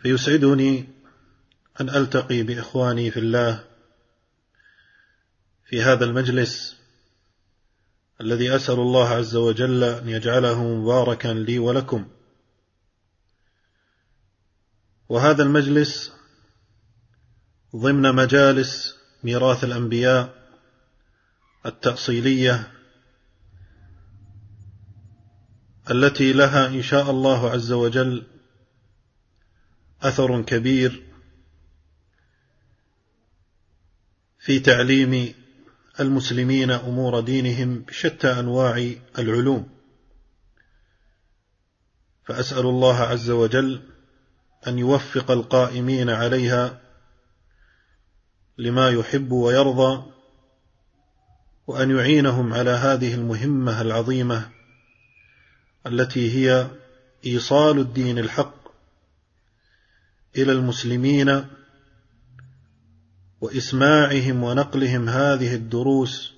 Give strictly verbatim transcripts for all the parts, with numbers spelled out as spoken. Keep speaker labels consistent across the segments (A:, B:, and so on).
A: فيسعدني أن ألتقي بإخواني في الله في هذا المجلس الذي أسأل الله عز وجل أن يجعله مباركا لي ولكم. وهذا المجلس ضمن مجالس ميراث الأنبياء التأصيلية التي لها إن شاء الله عز وجل أثر كبير في تعليم المسلمين أمور دينهم بشتى أنواع العلوم. فأسأل الله عز وجل أن يوفق القائمين عليها لما يحب ويرضى، وأن يعينهم على هذه المهمة العظيمة التي هي إيصال الدين الحق إلى المسلمين وإسماعهم ونقلهم هذه الدروس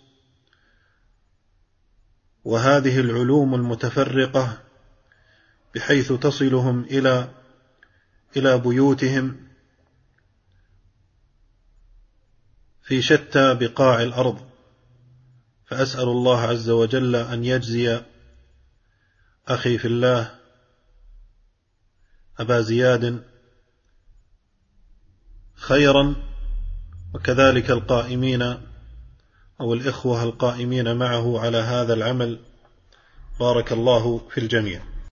A: وهذه العلوم المتفرقة بحيث تصلهم إلى إلى بيوتهم في شتى بقاع الأرض. فأسأل الله عز وجل أن يجزي أخي في الله أبا زياد خيرا، وكذلك القائمين أو الإخوة القائمين معه على هذا العمل، بارك الله في الجميع.